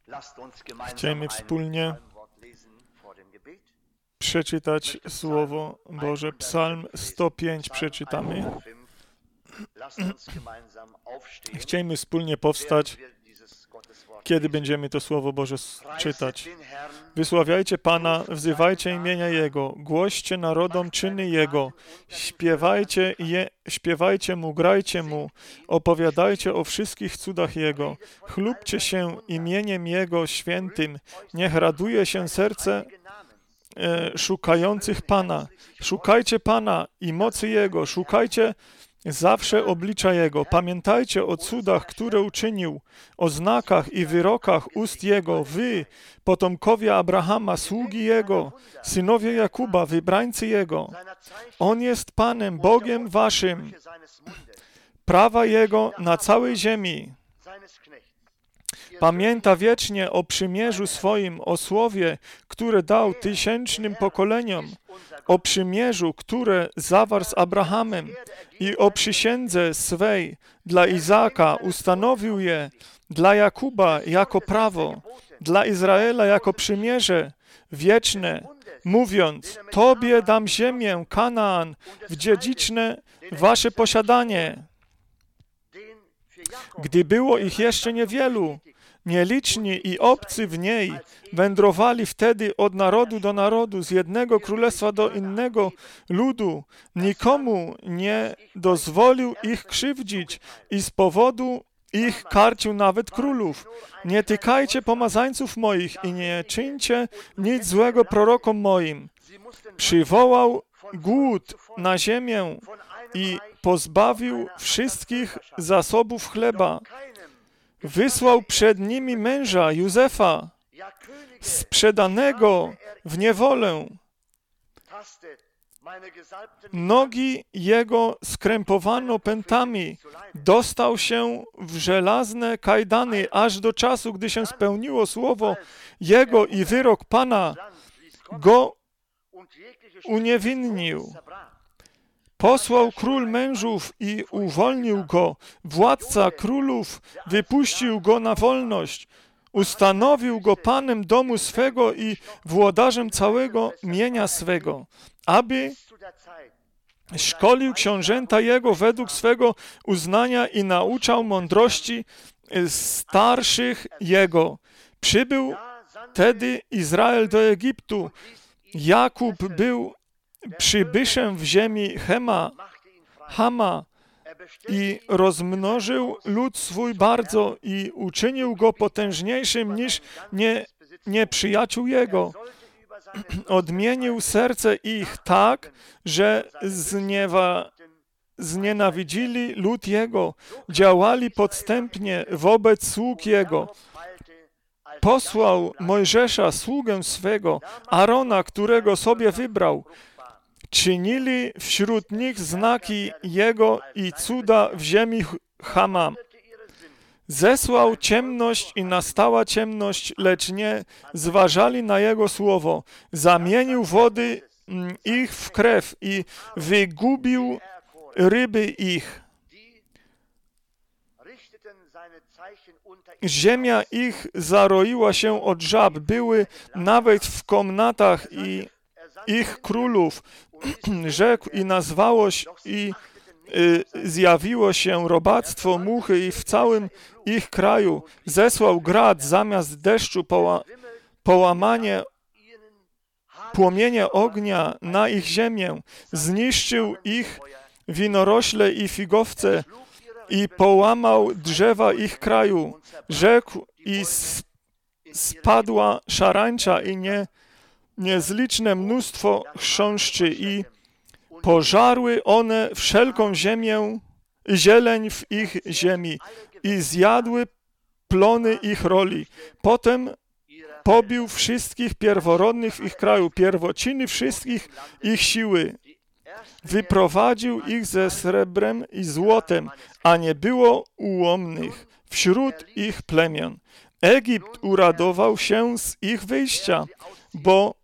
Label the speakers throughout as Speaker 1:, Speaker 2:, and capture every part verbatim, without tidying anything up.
Speaker 1: Chcielibyśmy wspólnie przeczytać Słowo Boże. Psalm sto pięć przeczytamy. Chcielibyśmy wspólnie powstać, kiedy będziemy to Słowo Boże czytać. Wysławiajcie Pana, wzywajcie imienia Jego, głoście narodom czyny Jego, śpiewajcie, je, śpiewajcie Mu, grajcie Mu, opowiadajcie o wszystkich cudach Jego, chlubcie się imieniem Jego świętym, niech raduje się serce e, szukających Pana. Szukajcie Pana i mocy Jego, szukajcie zawsze oblicza Jego. Pamiętajcie o cudach, które uczynił, o znakach i wyrokach ust Jego. Wy, potomkowie Abrahama, sługi Jego, synowie Jakuba, wybrańcy Jego. On jest Panem, Bogiem waszym. Prawa Jego na całej ziemi. Pamięta wiecznie o przymierzu swoim, o słowie, które dał tysięcznym pokoleniom, o przymierzu, które zawarł z Abrahamem i o przysiędze swej dla Izaaka ustanowił je, dla Jakuba jako prawo, dla Izraela jako przymierze wieczne, mówiąc, Tobie dam ziemię, Kanaan, w dziedziczne wasze posiadanie. Gdy było ich jeszcze niewielu, nieliczni i obcy w niej wędrowali wtedy od narodu do narodu, z jednego królestwa do innego ludu. Nikomu nie dozwolił ich krzywdzić i z powodu ich karcił nawet królów. Nie tykajcie pomazańców moich i nie czyńcie nic złego prorokom moim. Przywołał głód na ziemię i pozbawił wszystkich zasobów chleba. Wysłał przed nimi męża, Józefa, sprzedanego w niewolę. Nogi jego skrępowano pętami. Dostał się w żelazne kajdany, aż do czasu, gdy się spełniło słowo jego i wyrok Pana go uniewinnił. Posłał król mężów i uwolnił go. Władca królów wypuścił go na wolność. Ustanowił go panem domu swego i włodarzem całego mienia swego, aby szkolił książęta jego według swego uznania i nauczał mądrości starszych jego. Przybył tedy Izrael do Egiptu. Jakub był przybyszem w ziemi Chema, Hama i rozmnożył lud swój bardzo i uczynił go potężniejszym niż nie, nieprzyjaciół jego. Odmienił serce ich tak, że zniewa, znienawidzili lud jego, działali podstępnie wobec sług jego. Posłał Mojżesza, sługę swego, Arona, którego sobie wybrał. Czynili wśród nich znaki jego i cuda w ziemi Chama. Zesłał ciemność i nastała ciemność, lecz nie zważali na jego słowo. Zamienił wody ich w krew i wygubił ryby ich. Ziemia ich zaroiła się od żab, były nawet w komnatach i ich królów. Rzekł i nazwało się i y, zjawiło się robactwo muchy i w całym ich kraju. Zesłał grad zamiast deszczu, poła, połamanie, płomienie ognia na ich ziemię. Zniszczył ich winorośle i figowce i połamał drzewa ich kraju. Rzekł i spadła szarańcza i nie niezliczne mnóstwo chrząszczy i pożarły one wszelką ziemię, zieleń w ich ziemi i zjadły plony ich roli. Potem pobił wszystkich pierworodnych w ich kraju, pierwociny wszystkich ich siły. Wyprowadził ich ze srebrem i złotem, a nie było ułomnych wśród ich plemion. Egipt uradował się z ich wyjścia, bo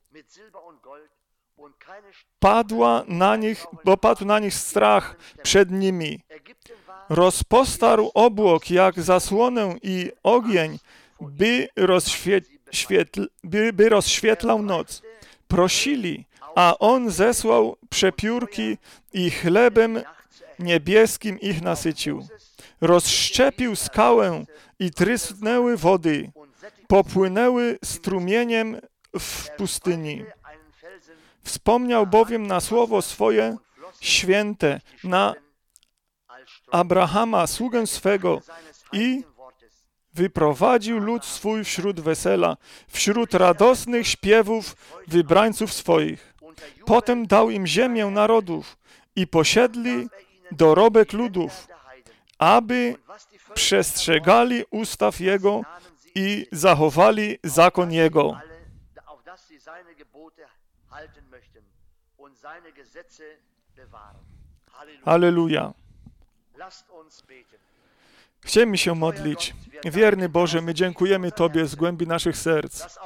Speaker 1: padła na nich, bo padł na nich strach przed nimi. Rozpostarł obłok jak zasłonę i ogień by, rozświe- świetl- by, by rozświetlał noc. Prosili, a On zesłał przepiórki i chlebem niebieskim ich nasycił. Rozszczepił skałę i trysnęły wody, popłynęły strumieniem w pustyni. Wspomniał bowiem na słowo swoje święte, na Abrahama, sługę swego, i wyprowadził lud swój wśród wesela, wśród radosnych śpiewów wybrańców swoich. Potem dał im ziemię narodów i posiedli dorobek ludów, aby przestrzegali ustaw Jego i zachowali zakon Jego. Halleluja. Chcemy się modlić. Wierny Boże, my dziękujemy Tobie z głębi naszych serc,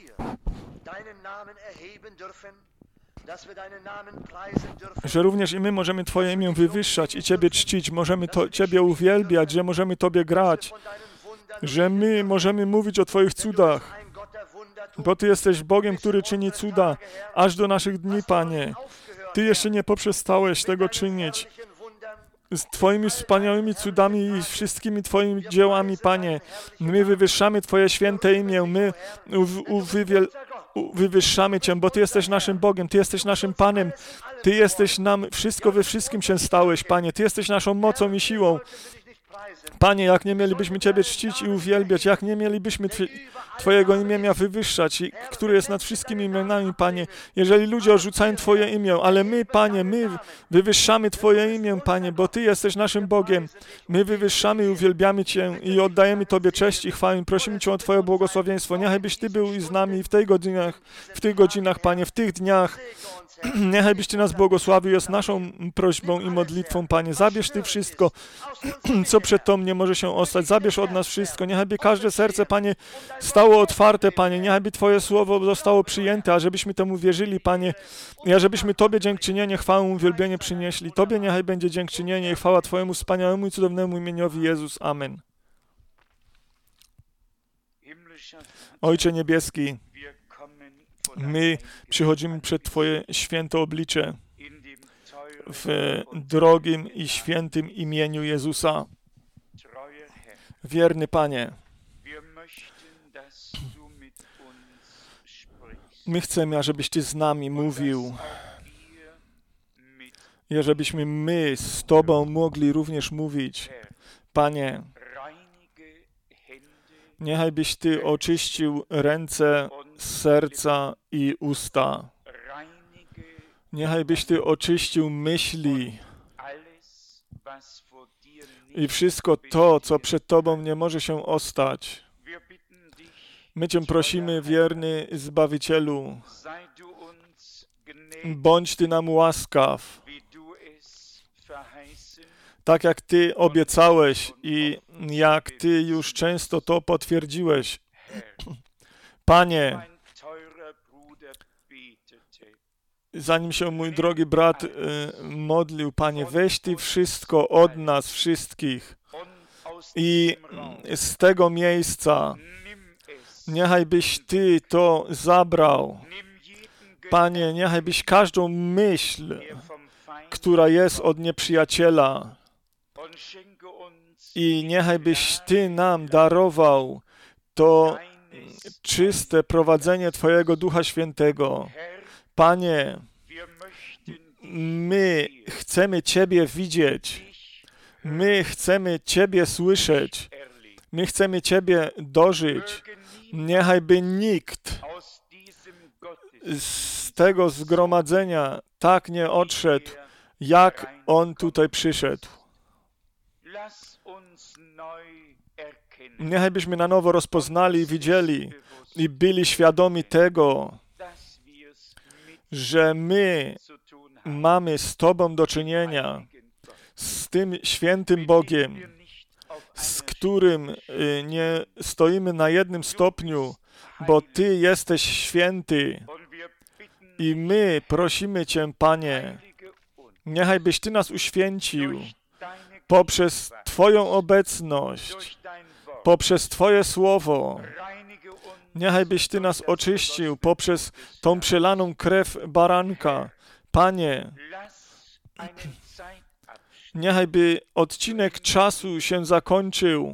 Speaker 1: że również i my możemy Twoje imię wywyższać i Ciebie czcić, możemy to, Ciebie uwielbiać, że możemy Tobie grać, że my możemy mówić o Twoich cudach, bo Ty jesteś Bogiem, który czyni cuda aż do naszych dni, Panie. Ty jeszcze nie poprzestałeś tego czynić. Z Twoimi wspaniałymi cudami i wszystkimi Twoimi dziełami, Panie. My wywyższamy Twoje święte imię, my uwywiel, wywyższamy Cię, bo Ty jesteś naszym Bogiem, Ty jesteś naszym Panem, Ty jesteś nam, wszystko we wszystkim się stałeś, Panie. Ty jesteś naszą mocą i siłą. Panie, jak nie mielibyśmy Ciebie czcić i uwielbiać, jak nie mielibyśmy Twojego imienia wywyższać, który jest nad wszystkimi imionami, Panie, jeżeli ludzie odrzucają Twoje imię, ale my, Panie, my wywyższamy Twoje imię, Panie, bo Ty jesteś naszym Bogiem. My wywyższamy i uwielbiamy Cię i oddajemy Tobie cześć i chwałę. Prosimy Cię o Twoje błogosławieństwo. Niechajbyś Ty był i z nami w tej godzinach, w tych godzinach, Panie, w tych dniach. Niechajbyś Ty nas błogosławił, jest naszą prośbą i modlitwą, Panie. Zabierz Ty wszystko, co przed Tobą nie może się ostać. Zabierz od nas wszystko. Niechajby każde serce, Panie, stało otwarte, Panie. Niechajby Twoje słowo zostało przyjęte, a żebyśmy temu wierzyli, Panie. I ażebyśmy Tobie dziękczynienie, chwałę, uwielbienie przynieśli. Tobie niechaj będzie dziękczynienie i chwała Twojemu wspaniałemu i cudownemu imieniowi Jezus. Amen. Ojcze Niebieski, my przychodzimy przed Twoje święte oblicze w drogim i świętym imieniu Jezusa. Wierny Panie, my chcemy, ażebyś Ty z nami mówił i ażebyśmy my z Tobą mogli również mówić. Panie, niechajbyś Ty oczyścił ręce, serca i usta. Niechajbyś Ty oczyścił myśli i wszystko to, co przed Tobą nie może się ostać. My Cię prosimy, wierny Zbawicielu, bądź Ty nam łaskaw, tak jak Ty obiecałeś i jak Ty już często to potwierdziłeś. Panie, zanim się mój drogi brat y, modlił, Panie, weź Ty wszystko od nas wszystkich i z tego miejsca niechaj byś Ty to zabrał. Panie, niechaj byś każdą myśl, która jest od nieprzyjaciela, i niechaj byś Ty nam darował to czyste prowadzenie Twojego Ducha Świętego. Panie, my chcemy Ciebie widzieć, my chcemy Ciebie słyszeć, my chcemy Ciebie dożyć. Niechajby nikt z tego zgromadzenia tak nie odszedł, jak on tutaj przyszedł. Niechajbyśmy na nowo rozpoznali i widzieli i byli świadomi tego, że my mamy z Tobą do czynienia, z tym świętym Bogiem, z którym nie stoimy na jednym stopniu, bo Ty jesteś święty. I my prosimy Cię, Panie, niechaj byś Ty nas uświęcił poprzez Twoją obecność, poprzez Twoje słowo. Niechaj byś Ty nas oczyścił poprzez tą przelaną krew baranka. Panie, niechaj by odcinek czasu się zakończył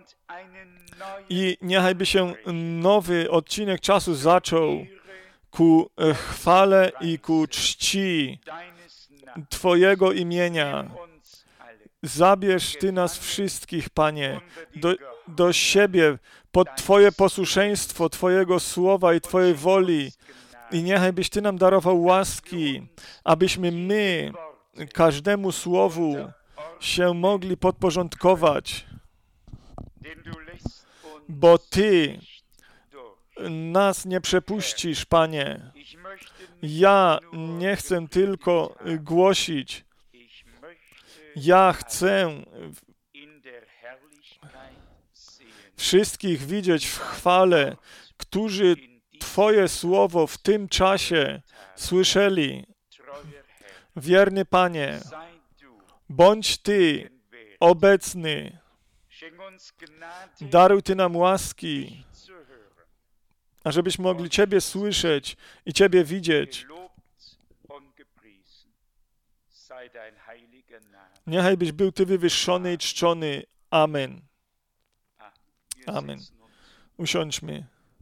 Speaker 1: i niechaj by się nowy odcinek czasu zaczął ku chwale i ku czci Twojego imienia. Zabierz Ty nas wszystkich, Panie, do, do siebie, pod Twoje posłuszeństwo, Twojego słowa i Twojej woli. I niechaj byś Ty nam darował łaski, abyśmy my każdemu słowu się mogli podporządkować, bo Ty nas nie przepuścisz, Panie. Ja nie chcę tylko głosić. Ja chcę wszystkich widzieć w chwale, którzy Twoje słowo w tym czasie słyszeli. Wierny Panie, bądź Ty obecny. Daruj Ty nam łaski, ażebyśmy mogli Ciebie słyszeć i Ciebie widzieć. Niechaj byś był Ty wywyższony i czczony. Amen. Amen. Usiądźmy.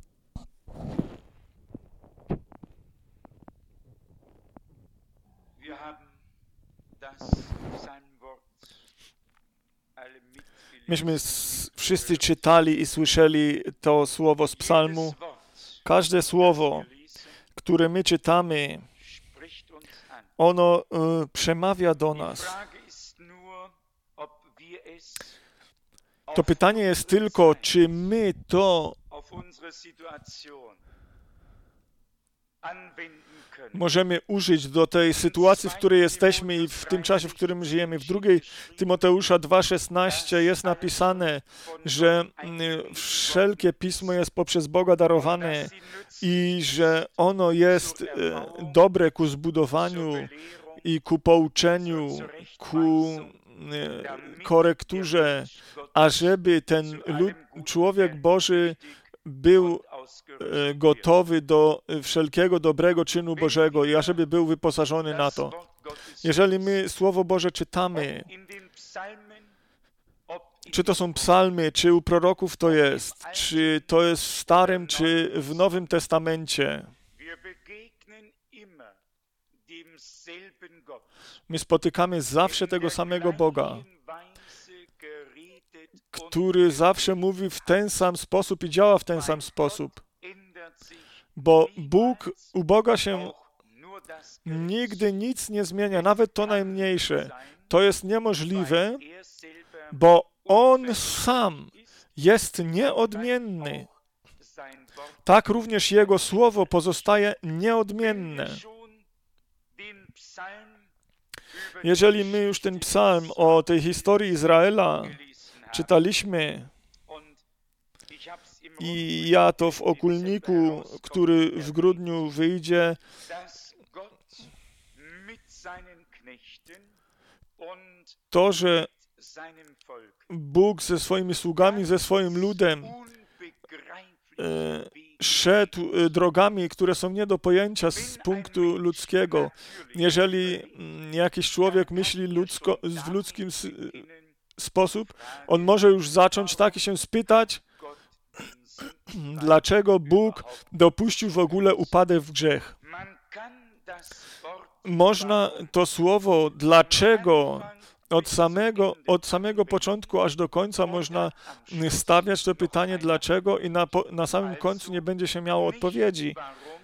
Speaker 1: Myśmy wszyscy czytali i słyszeli to słowo z psalmu. Każde słowo, które my czytamy, ono y, przemawia do nas. To pytanie jest tylko, czy my to możemy użyć do tej sytuacji, w której jesteśmy i w tym czasie, w którym żyjemy. W drugiej Tymoteusza dwa szesnaście jest napisane, że wszelkie pismo jest poprzez Boga darowane i że ono jest dobre ku zbudowaniu i ku pouczeniu, ku korekturze, ażeby ten lud, człowiek Boży był gotowy do wszelkiego dobrego czynu Bożego i ażeby był wyposażony na to. Jeżeli my Słowo Boże czytamy, czy to są psalmy, czy u proroków to jest, czy to jest w Starym, czy w Nowym Testamencie, my spotykamy zawsze tego samego Boga, który zawsze mówi w ten sam sposób i działa w ten sam sposób. Bo Bóg, u Boga się nigdy nic nie zmienia, nawet to najmniejsze. To jest niemożliwe, bo On sam jest nieodmienny. Tak również Jego Słowo pozostaje nieodmienne. Jeżeli my już ten psalm o tej historii Izraela czytaliśmy i ja to w okulniku, który w grudniu wyjdzie, to, że Bóg ze swoimi sługami, ze swoim ludem e, szedł drogami, które są nie do pojęcia z punktu ludzkiego. Jeżeli jakiś człowiek myśli ludzko, w ludzkim sposób, on może już zacząć tak i się spytać, dlaczego Bóg dopuścił w ogóle upadek w grzech. Można to słowo dlaczego od samego, od samego początku aż do końca można stawiać to pytanie dlaczego i na, na samym końcu nie będzie się miało odpowiedzi.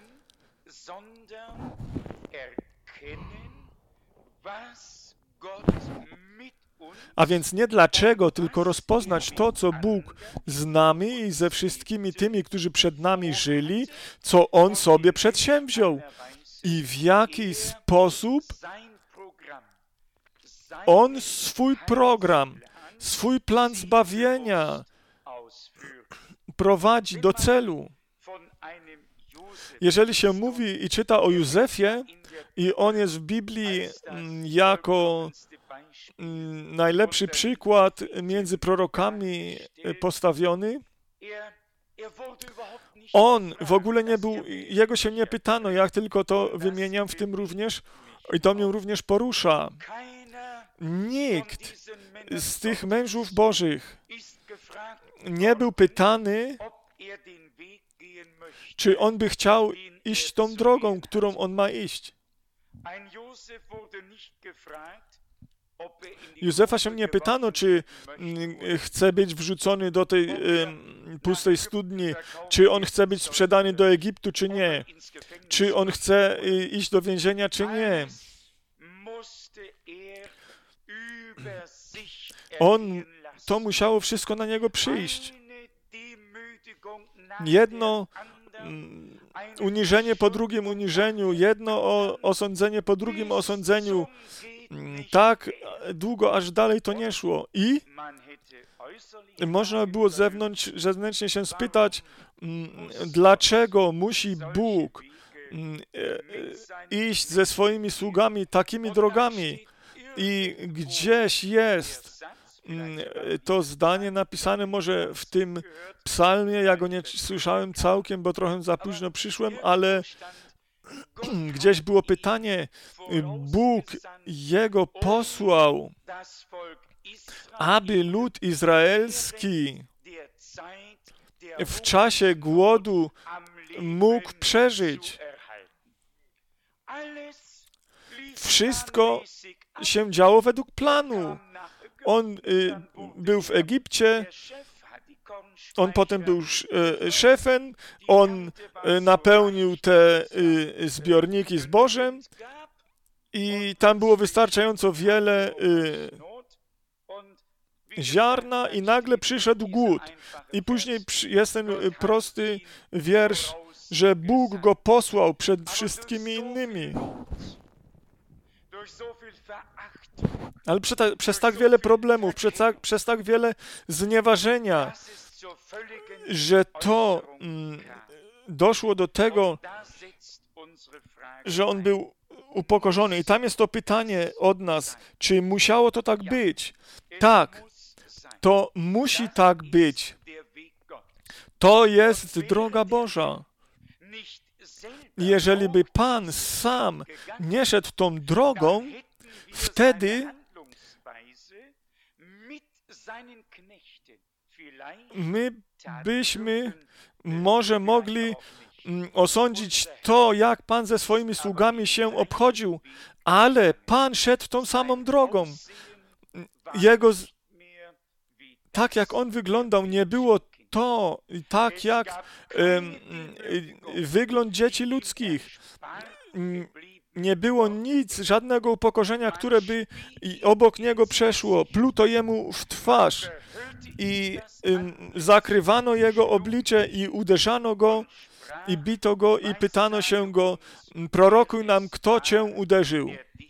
Speaker 1: A więc nie dlaczego, tylko rozpoznać to, co Bóg z nami i ze wszystkimi tymi, którzy przed nami żyli, co On sobie przedsięwziął i w jaki sposób On swój program, swój plan zbawienia prowadzi do celu. Jeżeli się mówi i czyta o Józefie i on jest w Biblii jako najlepszy przykład między prorokami postawiony. On w ogóle nie był, jego się nie pytano, jak tylko to wymieniam w tym również i to mnie również porusza. Nikt z tych mężów Bożych nie był pytany, czy on by chciał iść tą drogą, którą on ma iść. Józefa się nie pytano, czy chce być wrzucony do tej pustej studni, czy on chce być sprzedany do Egiptu, czy nie, czy on chce iść do więzienia, czy nie. On, to musiało wszystko na niego przyjść. Jedno uniżenie po drugim uniżeniu, jedno osądzenie po drugim osądzeniu, tak długo, aż dalej to nie szło. I można było zewnątrz, zewnętrznie się spytać, dlaczego musi Bóg iść ze swoimi sługami takimi drogami. I gdzieś jest to zdanie napisane może w tym psalmie, ja go nie słyszałem całkiem, bo trochę za późno przyszłem, ale gdzieś było pytanie, Bóg Jego posłał, aby lud izraelski w czasie głodu mógł przeżyć. Wszystko się działo według planu. On y, był w Egipcie, on potem był y, szefem, on y, napełnił te y, zbiorniki zbożem i tam było wystarczająco wiele y, ziarna i nagle przyszedł głód. I później jest ten prosty wiersz, że Bóg go posłał przed wszystkimi innymi. Ale przez, ta, przez tak wiele problemów, przez tak, przez tak wiele znieważenia, że to mm, doszło do tego, że on był upokorzony. I tam jest to pytanie od nas, czy musiało to tak być? Tak, to musi tak być. To jest droga Boża. Jeżeli by Pan sam nie szedł tą drogą, wtedy my byśmy może mogli osądzić to, jak Pan ze swoimi sługami się obchodził, ale Pan szedł tą samą drogą. Jego, tak jak On wyglądał, nie było to tak jak um, wygląd dzieci ludzkich. Nie było nic, żadnego upokorzenia, które by obok niego przeszło. Pluto jemu w twarz i um, zakrywano jego oblicze i uderzano go i bito go i pytano się go, prorokuj nam, kto cię uderzył.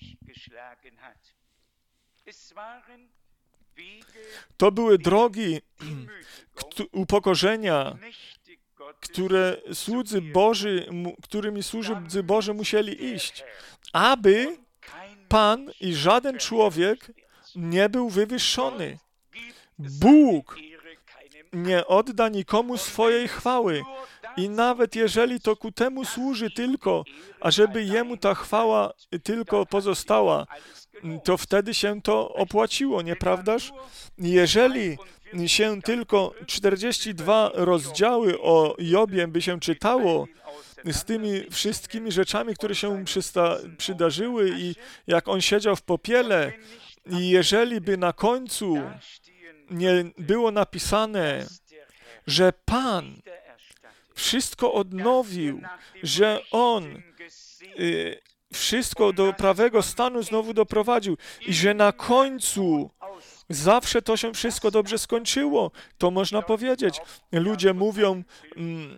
Speaker 1: To były drogi upokorzenia, które słudzy Boży, którymi słudzy Boży musieli iść, aby Pan i żaden człowiek nie był wywyższony. Bóg nie odda nikomu swojej chwały i nawet jeżeli to ku temu służy tylko, ażeby Jemu ta chwała tylko pozostała, to wtedy się to opłaciło, nieprawdaż? Jeżeli się tylko czterdzieści dwa rozdziały o Jobie by się czytało z tymi wszystkimi rzeczami, które się przysta- przydarzyły i jak on siedział w popiele, i jeżeli by na końcu nie było napisane, że Pan wszystko odnowił, że On y, wszystko do prawego stanu znowu doprowadził i że na końcu zawsze to się wszystko dobrze skończyło, to można powiedzieć. Ludzie mówią, mm,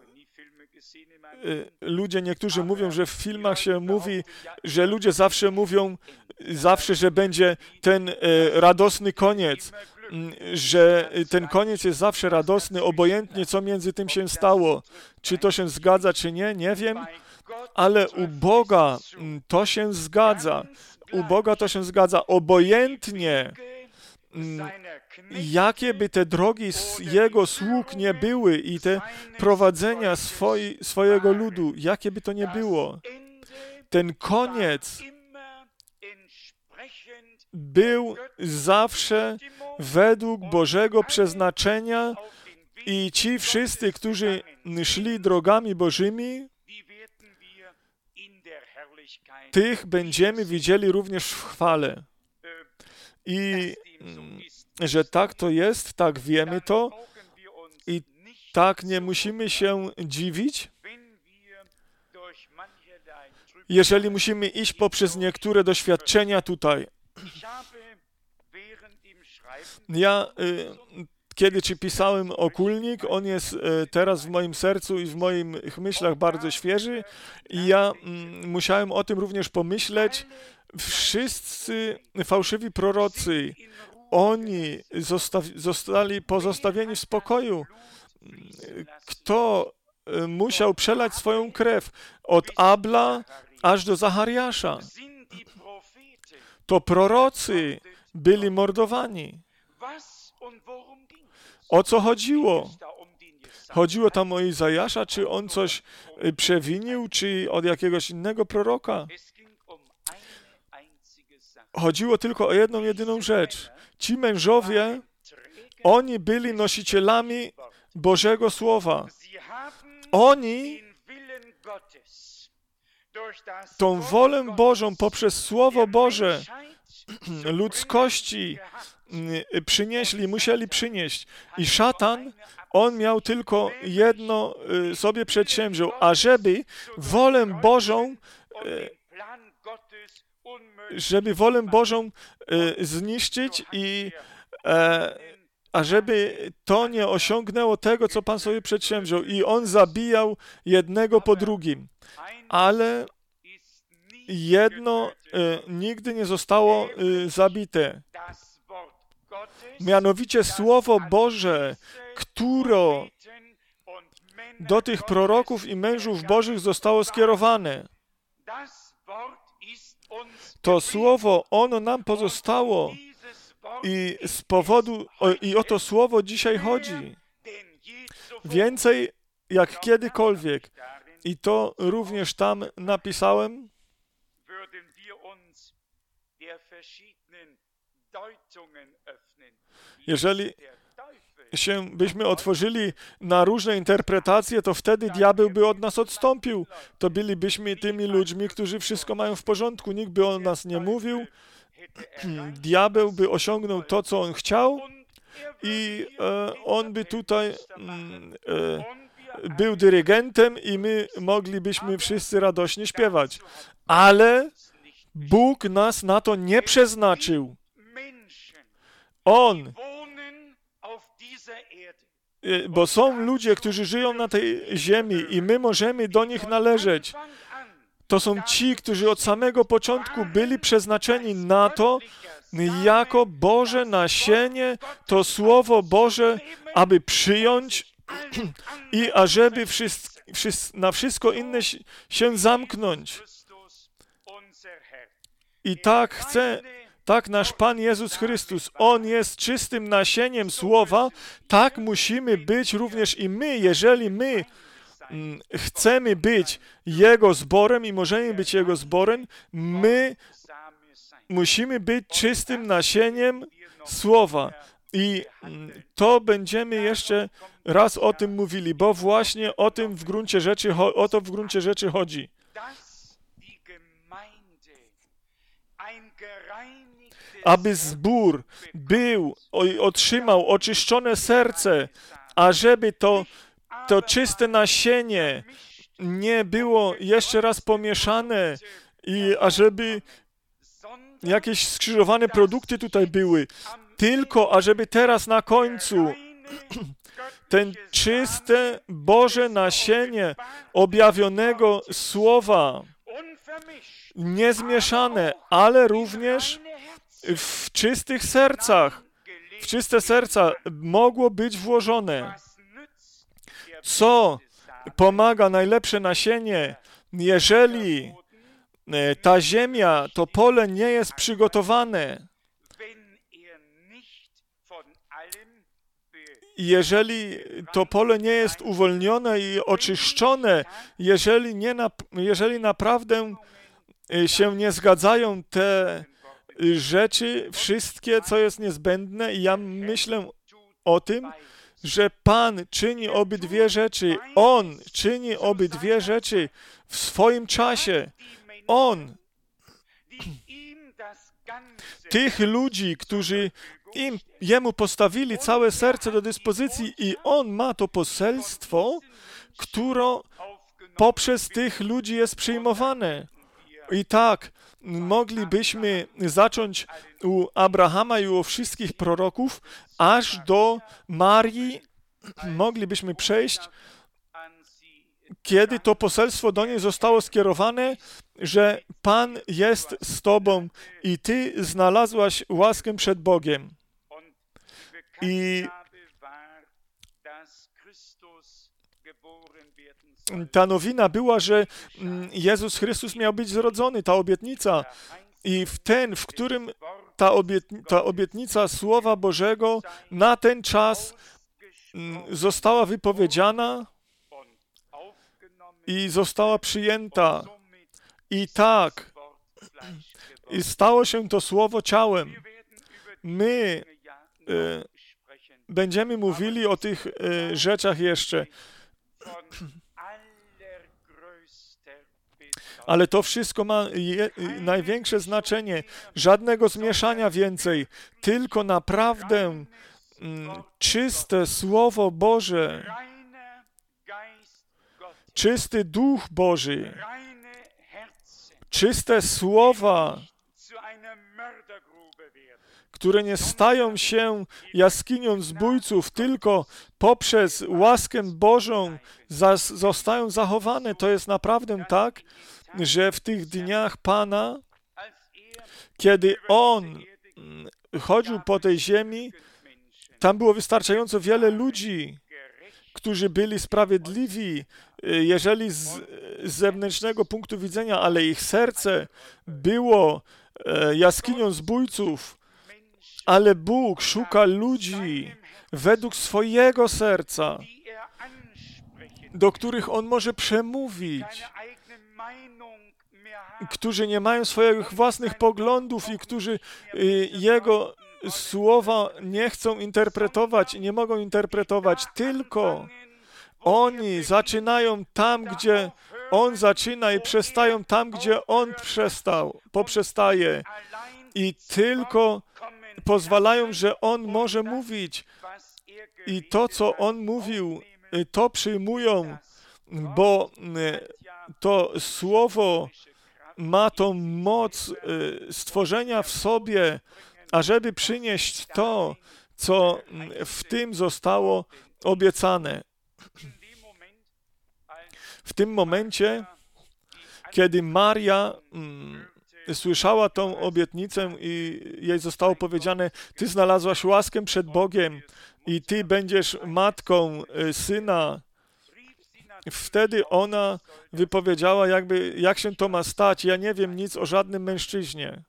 Speaker 1: y, ludzie niektórzy mówią, że w filmach się mówi, że ludzie zawsze mówią, zawsze, że będzie ten y, radosny koniec, y, że ten koniec jest zawsze radosny, obojętnie co między tym się stało. Czy to się zgadza, czy nie, nie wiem, ale u Boga to się zgadza. u Boga to się zgadza. Obojętnie, jakie by te drogi z Jego sług nie były i te prowadzenia swoi, swojego ludu, jakie by to nie było, ten koniec był zawsze według Bożego przeznaczenia i ci wszyscy, którzy szli drogami Bożymi, tych będziemy widzieli również w chwale. I że tak to jest, tak wiemy to i tak nie musimy się dziwić, jeżeli musimy iść poprzez niektóre doświadczenia tutaj. Ja, y, kiedy czy pisałem Okulnik, on jest y, teraz w moim sercu i w moich myślach bardzo świeży i ja y, musiałem o tym również pomyśleć. Wszyscy fałszywi prorocy, oni zostawi, zostali pozostawieni w spokoju. Kto y, musiał przelać swoją krew od Abla aż do Zachariasza? To prorocy byli mordowani. O co chodziło? Chodziło tam o Izajasza, czy on coś przewinił, czy od jakiegoś innego proroka? Chodziło tylko o jedną, jedyną rzecz. Ci mężowie, oni byli nosicielami Bożego Słowa. Oni tą wolę Bożą poprzez Słowo Boże ludzkości przynieśli, musieli przynieść. I szatan, on miał tylko jedno sobie przedsięwziął, ażeby wolę Bożą, żeby wolę Bożą zniszczyć i ażeby to nie osiągnęło tego, co Pan sobie przedsięwziął. I on zabijał jednego po drugim. Ale jedno e, nigdy nie zostało e, zabite. Mianowicie Słowo Boże, które do tych proroków i mężów Bożych zostało skierowane. To Słowo, ono nam pozostało i z powodu, o, i o to Słowo dzisiaj chodzi. Więcej jak kiedykolwiek. I to również tam napisałem. Jeżeli się byśmy otworzyli na różne interpretacje, to wtedy diabeł by od nas odstąpił. To bylibyśmy tymi ludźmi, którzy wszystko mają w porządku. Nikt by o nas nie mówił. Diabeł by osiągnął to, co on chciał i e, on by tutaj e, był dyrygentem i my moglibyśmy wszyscy radośnie śpiewać. Ale Bóg nas na to nie przeznaczył. On, bo są ludzie, którzy żyją na tej ziemi i my możemy do nich należeć. To są ci, którzy od samego początku byli przeznaczeni na to, jako Boże nasienie, to Słowo Boże, aby przyjąć i ażeby wszystko, na wszystko inne się zamknąć. I tak chce, tak nasz Pan Jezus Chrystus, On jest czystym nasieniem Słowa, tak musimy być również i my, jeżeli my chcemy być Jego zborem i możemy być Jego zborem, my musimy być czystym nasieniem Słowa. I to będziemy jeszcze raz o tym mówili, bo właśnie o tym w gruncie rzeczy, o to w gruncie rzeczy chodzi. Aby zbór był, otrzymał oczyszczone serce, ażeby to, to czyste nasienie nie było jeszcze raz pomieszane i ażeby jakieś skrzyżowane produkty tutaj były, tylko ażeby teraz na końcu ten czyste Boże nasienie objawionego Słowa, niezmieszane, ale również w czystych sercach, w czyste serca mogło być włożone. Co pomaga najlepsze nasienie, jeżeli ta ziemia, to pole nie jest przygotowane. Jeżeli to pole nie jest uwolnione i oczyszczone, jeżeli, nie na, jeżeli naprawdę się nie zgadzają te rzeczy, wszystkie, co jest niezbędne, i ja myślę o tym, że Pan czyni obydwie rzeczy. On czyni obydwie rzeczy w swoim czasie. On tych ludzi, którzy im, Jemu postawili całe serce do dyspozycji, i On ma to poselstwo, które poprzez tych ludzi jest przyjmowane. I tak, moglibyśmy zacząć u Abrahama i u wszystkich proroków, aż do Marii moglibyśmy przejść, kiedy to poselstwo do niej zostało skierowane, że Pan jest z Tobą i Ty znalazłaś łaskę przed Bogiem. I ta nowina była, że Jezus Chrystus miał być zrodzony, ta obietnica. I w ten, w którym ta, obietni- ta obietnica Słowa Bożego na ten czas została wypowiedziana i została przyjęta. I tak, i stało się to Słowo ciałem. My e, będziemy mówili o tych e, rzeczach jeszcze. Ale to wszystko ma je, największe znaczenie. Żadnego zmieszania więcej. Tylko naprawdę mm, czyste Słowo Boże. Czysty Duch Boży. Czyste słowa, które nie stają się jaskinią zbójców, tylko poprzez łaskę Bożą zas, zostają zachowane. To jest naprawdę tak, że w tych dniach Pana, kiedy On chodził po tej ziemi, tam było wystarczająco wiele ludzi, którzy byli sprawiedliwi, jeżeli z, z zewnętrznego punktu widzenia, ale ich serce było jaskinią zbójców. Ale Bóg szuka ludzi według swojego serca, do których On może przemówić, którzy nie mają swoich własnych poglądów i którzy Jego słowa nie chcą interpretować i nie mogą interpretować, tylko oni zaczynają tam, gdzie On zaczyna, i przestają tam, gdzie On przestał, poprzestaje. I tylko pozwalają, że On może mówić. I to, co On mówił, to przyjmują, bo to Słowo ma tą moc stworzenia w sobie, ażeby przynieść to, co w tym zostało obiecane. W tym momencie, kiedy Maria mm, słyszała tą obietnicę i jej zostało powiedziane: Ty znalazłaś łaskę przed Bogiem i Ty będziesz matką syna, wtedy ona wypowiedziała, jakby, jak się to ma stać. Ja nie wiem nic o żadnym mężczyźnie.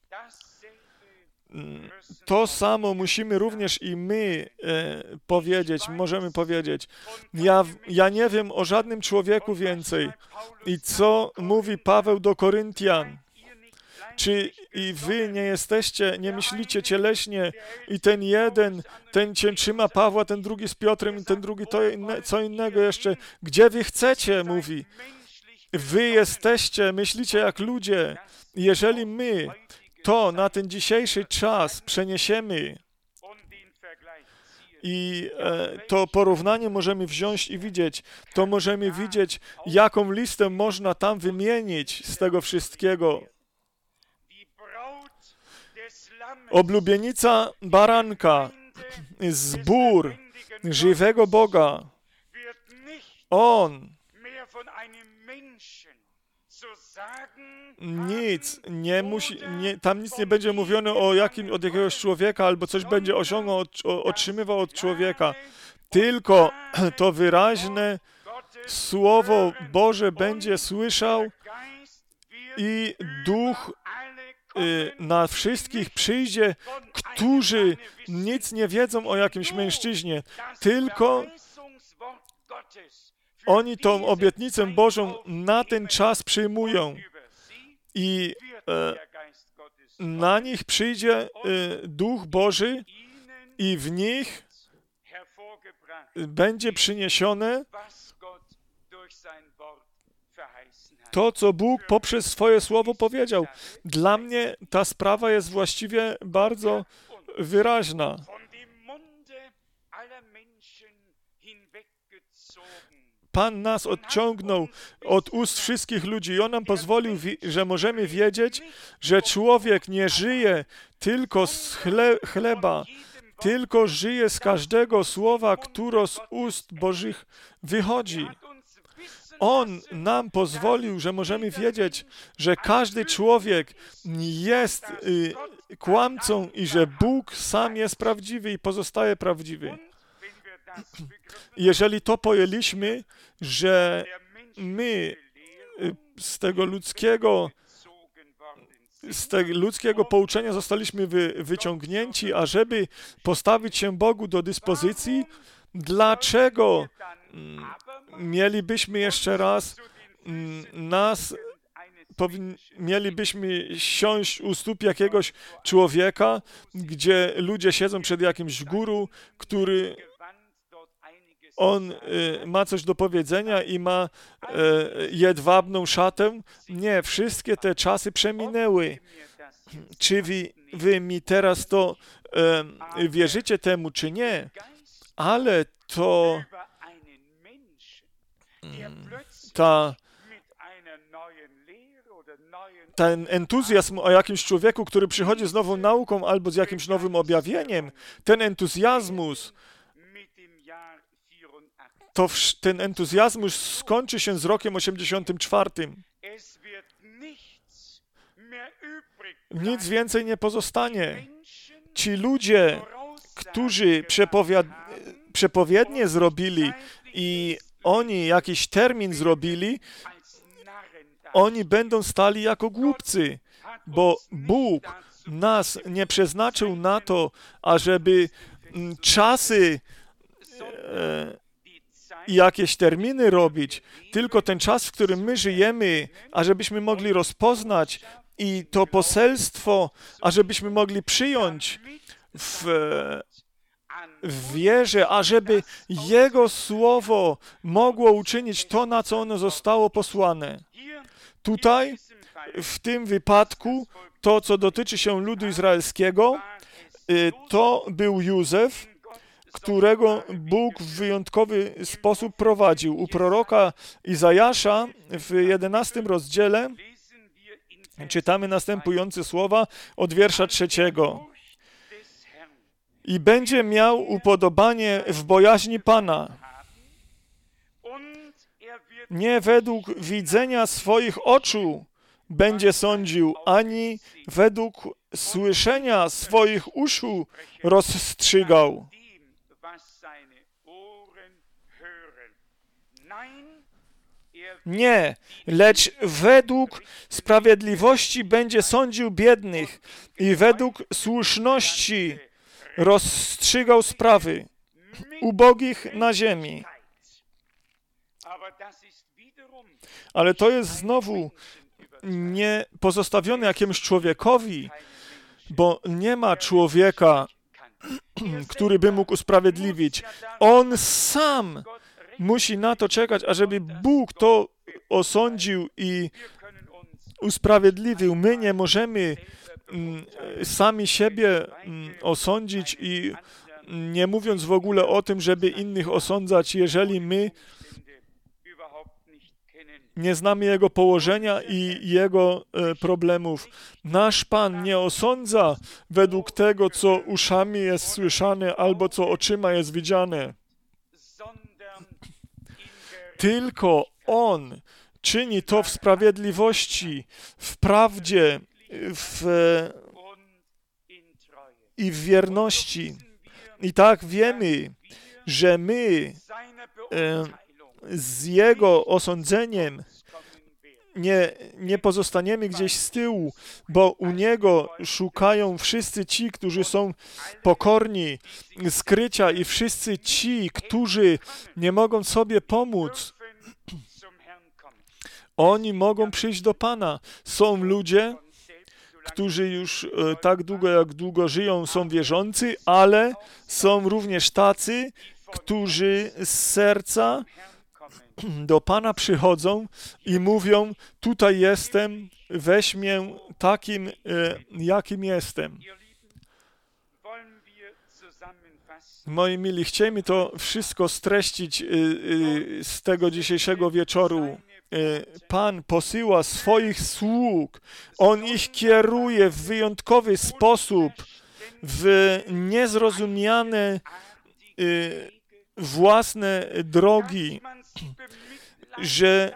Speaker 1: To samo musimy również i my e, powiedzieć, możemy powiedzieć. Ja, ja nie wiem o żadnym człowieku więcej. I co mówi Paweł do Koryntian? Czy i wy nie jesteście, nie myślicie cieleśnie, i ten jeden, ten cię trzyma Pawła, ten drugi z Piotrem, i ten drugi to inne, co innego jeszcze. Gdzie wy chcecie, mówi. Wy jesteście, myślicie jak ludzie. Jeżeli my to na ten dzisiejszy czas przeniesiemy i e, to porównanie możemy wziąć i widzieć, to możemy widzieć, jaką listę można tam wymienić z tego wszystkiego. Oblubienica baranka, zbór żywego Boga. On nic nie musi, nie, tam nic nie będzie mówione o jakim, od jakiegoś człowieka, albo coś będzie osiągnął, od, otrzymywał od człowieka. Tylko to wyraźne Słowo Boże będzie słyszał i Duch na wszystkich przyjdzie, którzy nic nie wiedzą o jakimś mężczyźnie, tylko oni tą obietnicę Bożą na ten czas przyjmują i e, na nich przyjdzie e, Duch Boży i w nich będzie przyniesione to, co Bóg poprzez swoje słowo powiedział. Dla mnie ta sprawa jest właściwie bardzo wyraźna. Pan nas odciągnął od ust wszystkich ludzi i On nam pozwolił, że możemy wiedzieć, że człowiek nie żyje tylko z chle chleba, tylko żyje z każdego słowa, które z ust Bożych wychodzi. On nam pozwolił, że możemy wiedzieć, że każdy człowiek jest y, kłamcą i że Bóg sam jest prawdziwy i pozostaje prawdziwy. Jeżeli to pojęliśmy, że my z tego ludzkiego, z tego ludzkiego pouczenia zostaliśmy wy, wyciągnięci, ażeby postawić się Bogu do dyspozycji, dlaczego mielibyśmy jeszcze raz nas, powin, mielibyśmy siąść u stóp jakiegoś człowieka, gdzie ludzie siedzą przed jakimś guru, który on y, ma coś do powiedzenia i ma y, jedwabną szatę. Nie, wszystkie te czasy przeminęły. Czy wy, wy mi teraz to y, wierzycie temu, czy nie? Ale to ta, ten entuzjazm o jakimś człowieku, który przychodzi z nową nauką albo z jakimś nowym objawieniem, ten entuzjazmus, to w, ten entuzjazmus skończy się z rokiem osiemdziesiątym czwartym. Nic więcej nie pozostanie. Ci ludzie, którzy przepowiad, przepowiednie zrobili i oni jakiś termin zrobili, oni będą stali jako głupcy, bo Bóg nas nie przeznaczył na to, ażeby czasy e, i jakieś terminy robić, tylko ten czas, w którym my żyjemy, ażebyśmy mogli rozpoznać i to poselstwo, ażebyśmy mogli przyjąć w, w wierze, ażeby Jego Słowo mogło uczynić to, na co ono zostało posłane. Tutaj, w tym wypadku, to, co dotyczy się ludu izraelskiego, to był Józef, którego Bóg w wyjątkowy sposób prowadził. U proroka Izajasza w jedenastym rozdziale czytamy następujące słowa od wiersza trzeciego. I będzie miał upodobanie w bojaźni Pana, nie według widzenia swoich oczu będzie sądził, ani według słyszenia swoich uszu rozstrzygał. Nie, lecz według sprawiedliwości będzie sądził biednych i według słuszności rozstrzygał sprawy ubogich na ziemi. Ale to jest znowu nie pozostawione jakiemuś człowiekowi, bo nie ma człowieka, który by mógł usprawiedliwić. On sam musi na to czekać, ażeby Bóg to osądził i usprawiedliwił. My nie możemy mm, sami siebie mm, osądzić i nie mówiąc w ogóle o tym, żeby innych osądzać, jeżeli my nie znamy Jego położenia i Jego e, problemów. Nasz Pan nie osądza według tego, co uszami jest słyszane albo co oczyma jest widziane. Tylko On czyni to w sprawiedliwości, w prawdzie w, i w wierności. I tak wiemy, że my e, z Jego osądzeniem nie, nie pozostaniemy gdzieś z tyłu, bo u Niego szukają wszyscy ci, którzy są pokorni, skrycia i wszyscy ci, którzy nie mogą sobie pomóc. Oni mogą przyjść do Pana. Są ludzie, którzy już tak długo, jak długo żyją, są wierzący, ale są również tacy, którzy z serca do Pana przychodzą i mówią, tutaj jestem, weź mnie takim, jakim jestem. Moi mili, chcielibyśmy to wszystko streścić z tego dzisiejszego wieczoru. Pan posyła swoich sług. On ich kieruje w wyjątkowy sposób, w niezrozumiane własne drogi, że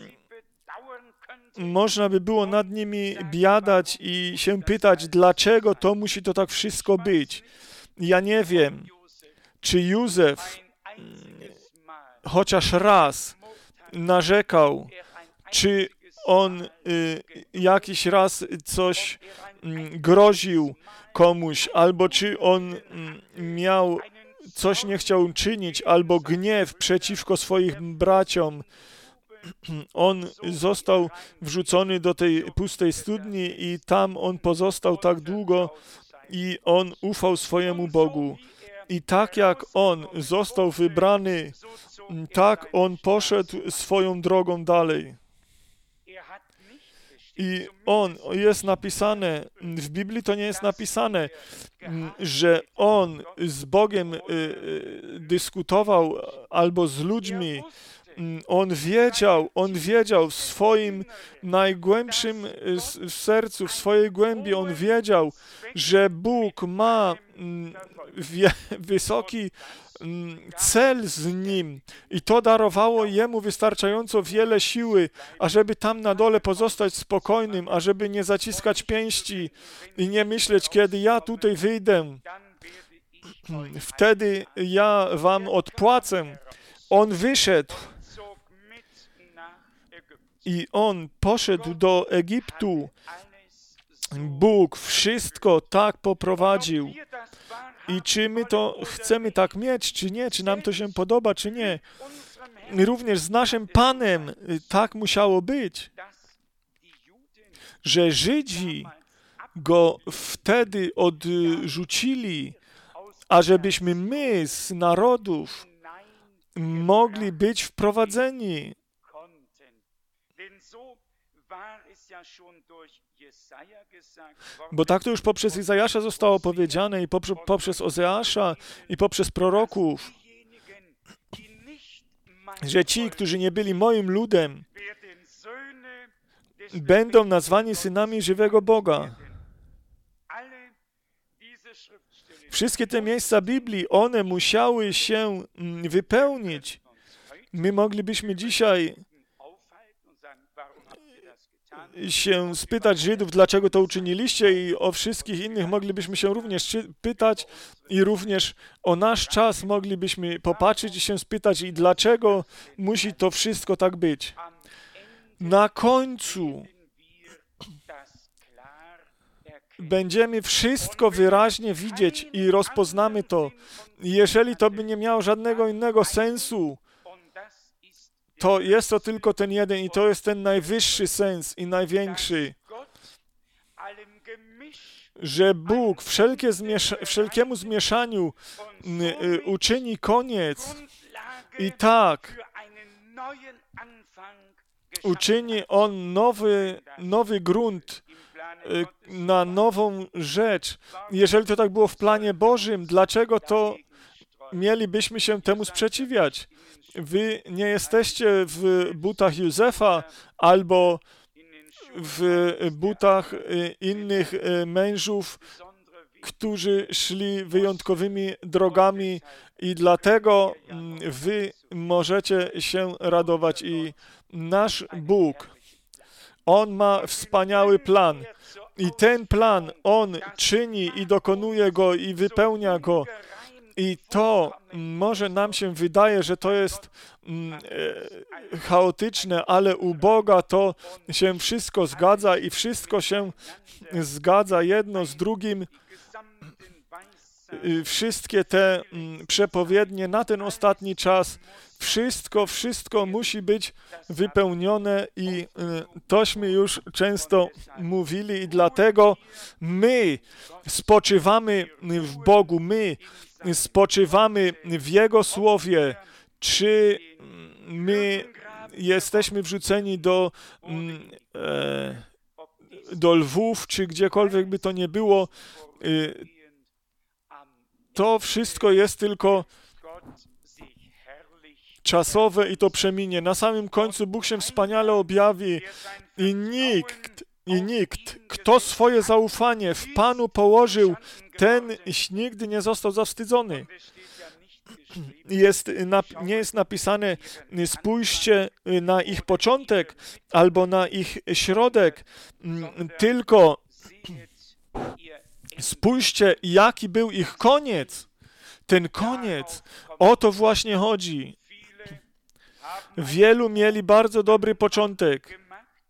Speaker 1: można by było nad nimi biadać i się pytać, dlaczego to musi to tak wszystko być. Ja nie wiem, czy Józef chociaż raz narzekał, czy on y, jakiś raz coś y, groził komuś, albo czy on y, miał coś nie chciał czynić, albo gniew przeciwko swoim braciom. On został wrzucony do tej pustej studni i tam on pozostał tak długo i on ufał swojemu Bogu. I tak jak on został wybrany, tak on poszedł swoją drogą dalej. I on, jest napisane, w Biblii to nie jest napisane, że on z Bogiem dyskutował albo z ludźmi. On wiedział, on wiedział w swoim najgłębszym w sercu, w swojej głębi, on wiedział, że Bóg ma wysoki cel z nim i to darowało jemu wystarczająco wiele siły, ażeby tam na dole pozostać spokojnym, ażeby nie zaciskać pięści i nie myśleć, kiedy ja tutaj wyjdę, wtedy ja wam odpłacę. On wyszedł i on poszedł do Egiptu. Bóg wszystko tak poprowadził. I czy my to chcemy tak mieć, czy nie, czy nam to się podoba, czy nie. Również z naszym Panem tak musiało być, że Żydzi go wtedy odrzucili, ażebyśmy my z narodów mogli być wprowadzeni. Bo tak to już poprzez Izajasza zostało powiedziane i poprzez Ozeasza i poprzez proroków, że ci, którzy nie byli moim ludem, będą nazwani synami żywego Boga. Wszystkie te miejsca Biblii, one musiały się wypełnić. My moglibyśmy dzisiaj się spytać Żydów, dlaczego to uczyniliście, i o wszystkich innych moglibyśmy się również pytać i również o nasz czas moglibyśmy popatrzeć i się spytać, i dlaczego musi to wszystko tak być. Na końcu będziemy wszystko wyraźnie widzieć i rozpoznamy to. Jeżeli to by nie miało żadnego innego sensu, to jest to tylko ten jeden i to jest ten najwyższy sens i największy, że Bóg wszelkie zmiesza- wszelkiemu zmieszaniu y, uczyni koniec i tak uczyni On nowy, nowy grunt y, na nową rzecz. Jeżeli to tak było w planie Bożym, dlaczego to mielibyśmy się temu sprzeciwiać? Wy nie jesteście w butach Józefa albo w butach innych mężów, którzy szli wyjątkowymi drogami i dlatego wy możecie się radować. I nasz Bóg, On ma wspaniały plan i ten plan On czyni i dokonuje go i wypełnia go. I to może nam się wydaje, że to jest e, chaotyczne, ale u Boga to się wszystko zgadza i wszystko się zgadza jedno z drugim. Wszystkie te przepowiednie na ten ostatni czas, wszystko, wszystko musi być wypełnione i tośmy już często mówili i dlatego my spoczywamy w Bogu, my spoczywamy w Jego Słowie. Czy my jesteśmy wrzuceni do, do lwów, czy gdziekolwiek by to nie było, to wszystko jest tylko czasowe i to przeminie. Na samym końcu Bóg się wspaniale objawi i nikt, i nikt, kto swoje zaufanie w Panu położył, ten nigdy nie został zawstydzony. Jest, nie jest napisane, spójrzcie na ich początek albo na ich środek, tylko spójrzcie, jaki był ich koniec. Ten koniec, o to właśnie chodzi. Wielu mieli bardzo dobry początek.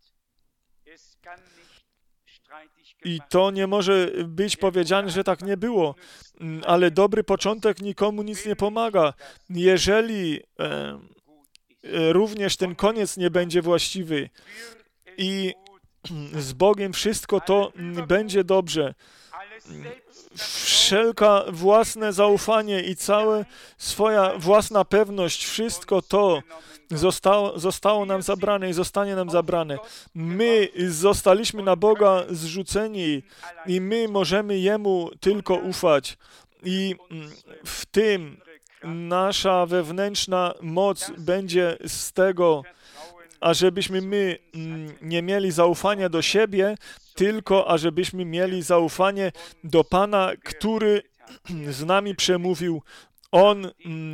Speaker 1: I to nie może być powiedziane, że tak nie było. Ale dobry początek nikomu nic nie pomaga. Jeżeli e, również ten koniec nie będzie właściwy i z Bogiem wszystko to będzie dobrze. Wszelka własne zaufanie i cała swoja własna pewność, wszystko to zostało, zostało nam zabrane i zostanie nam zabrane. My zostaliśmy na Boga zrzuceni i my możemy Jemu tylko ufać. I w tym nasza wewnętrzna moc będzie z tego, ażebyśmy my nie mieli zaufania do siebie, tylko ażebyśmy mieli zaufanie do Pana, który z nami przemówił. On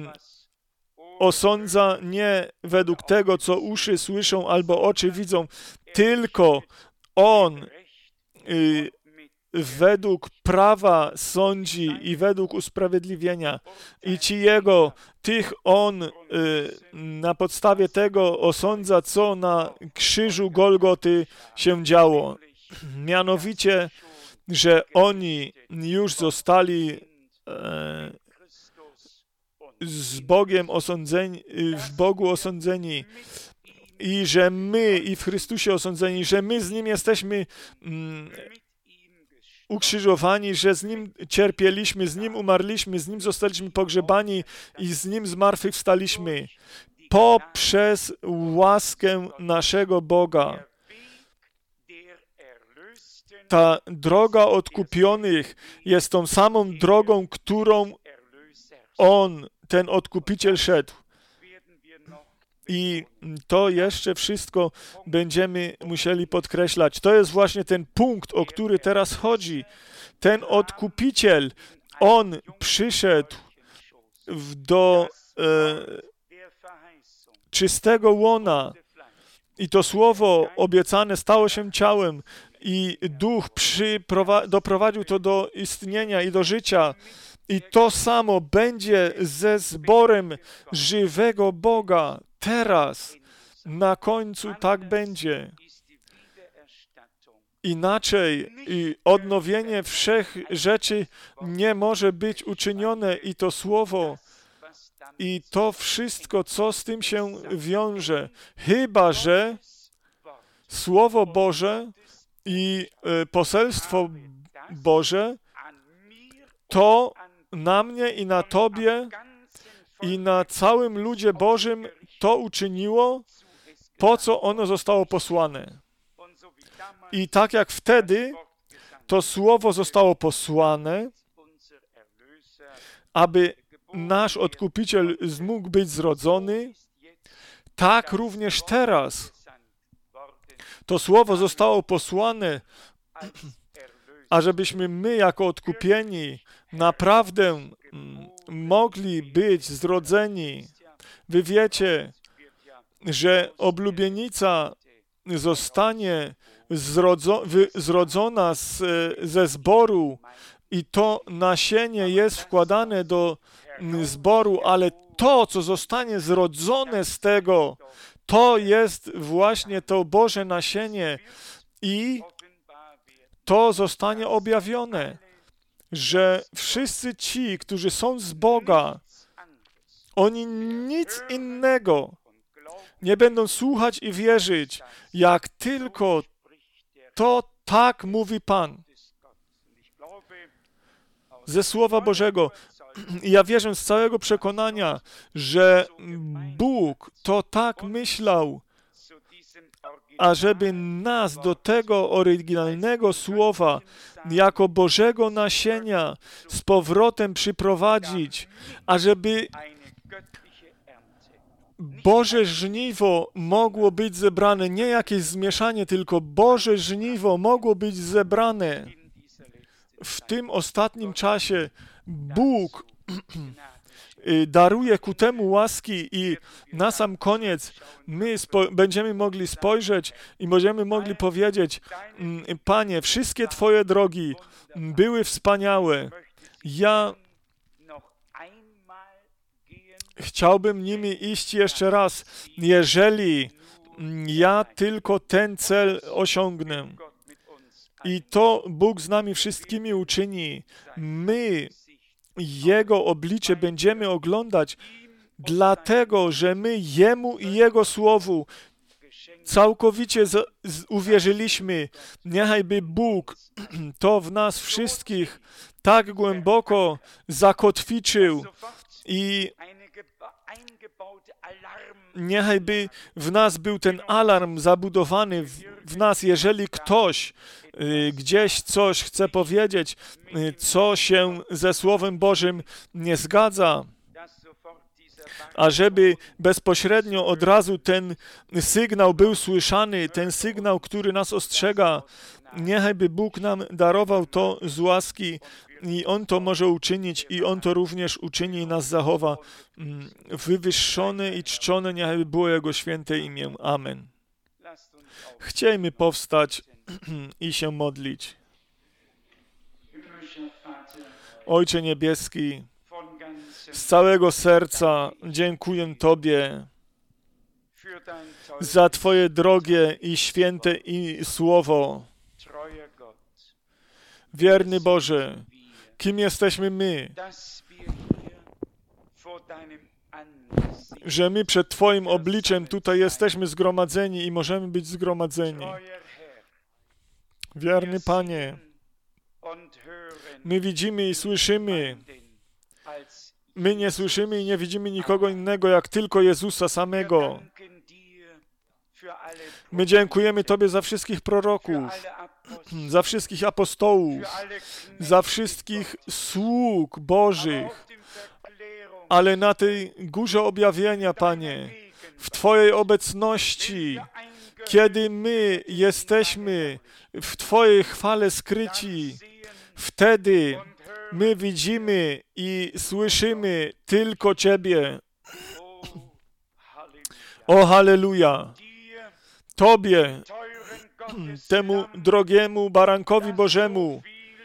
Speaker 1: osądza nie według tego, co uszy słyszą albo oczy widzą, tylko On y, według prawa sądzi i według usprawiedliwienia. I ci Jego, tych On y, na podstawie tego osądza, co na krzyżu Golgoty się działo. Mianowicie, że oni już zostali e, z Bogiem osądzeni, w Bogu osądzeni i że my i w Chrystusie osądzeni, że my z Nim jesteśmy mm, ukrzyżowani, że z Nim cierpieliśmy, z Nim umarliśmy, z Nim zostaliśmy pogrzebani i z Nim zmartwychwstaliśmy poprzez łaskę naszego Boga. Ta droga odkupionych jest tą samą drogą, którą On, ten odkupiciel, szedł. I to jeszcze wszystko będziemy musieli podkreślać. To jest właśnie ten punkt, o który teraz chodzi. Ten odkupiciel, On przyszedł do e, czystego łona i to słowo obiecane stało się ciałem i Duch przyprowa- doprowadził to do istnienia i do życia. I to samo będzie ze zborem żywego Boga. Teraz, na końcu tak będzie. Inaczej i odnowienie wszech rzeczy nie może być uczynione i to słowo i to wszystko, co z tym się wiąże. Chyba że Słowo Boże i poselstwo Boże to na mnie i na Tobie i na całym ludzie Bożym to uczyniło, po co ono zostało posłane. I tak jak wtedy to Słowo zostało posłane, aby nasz Odkupiciel mógł być zrodzony, tak również teraz to Słowo zostało posłane, ażebyśmy my jako odkupieni naprawdę mogli być zrodzeni. Wy wiecie, że oblubienica zostanie zrodzo, wy, zrodzona z, ze zboru i to nasienie jest wkładane do zboru, ale to, co zostanie zrodzone z tego, to jest właśnie to Boże nasienie i to zostanie objawione, że wszyscy ci, którzy są z Boga, oni nic innego nie będą słuchać i wierzyć, jak tylko to tak mówi Pan. Ze Słowa Bożego. I ja wierzę z całego przekonania, że Bóg to tak myślał, ażeby nas do tego oryginalnego Słowa, jako Bożego nasienia, z powrotem przyprowadzić, ażeby Boże żniwo mogło być zebrane, nie jakieś zmieszanie, tylko Boże żniwo mogło być zebrane. W tym ostatnim czasie Bóg daruje ku temu łaski i na sam koniec my będziemy mogli spojrzeć i będziemy mogli powiedzieć: Panie, wszystkie Twoje drogi były wspaniałe. Ja chciałbym nimi iść jeszcze raz, jeżeli ja tylko ten cel osiągnę. I to Bóg z nami wszystkimi uczyni. My Jego oblicze będziemy oglądać, dlatego, że my Jemu i Jego Słowu całkowicie z, z, uwierzyliśmy. Niechajby Bóg to w nas wszystkich tak głęboko zakotwiczył i niechajby w nas był ten alarm zabudowany w, w nas, jeżeli ktoś y, gdzieś coś chce powiedzieć, y, co się ze Słowem Bożym nie zgadza, ażeby bezpośrednio od razu ten sygnał był słyszany, ten sygnał, który nas ostrzega. Niechajby Bóg nam darował to z łaski i On to może uczynić i On to również uczyni i nas zachowa. Wywyższone i czczone niechaj było Jego święte imię. Amen. Chciejmy powstać i się modlić. Ojcze Niebieski, z całego serca dziękuję Tobie za Twoje drogie i święte i słowo. Wierny Boże, kim jesteśmy my, że my przed Twoim obliczem tutaj jesteśmy zgromadzeni i możemy być zgromadzeni. Wierny Panie, my widzimy i słyszymy. My nie słyszymy i nie widzimy nikogo innego, jak tylko Jezusa samego. My dziękujemy Tobie za wszystkich proroków, za wszystkich apostołów, za wszystkich sług Bożych, ale na tej górze objawienia, Panie, w Twojej obecności, kiedy my jesteśmy w Twojej chwale skryci, wtedy my widzimy i słyszymy tylko Ciebie. O, halleluja! Tobie, temu drogiemu barankowi Bożemu,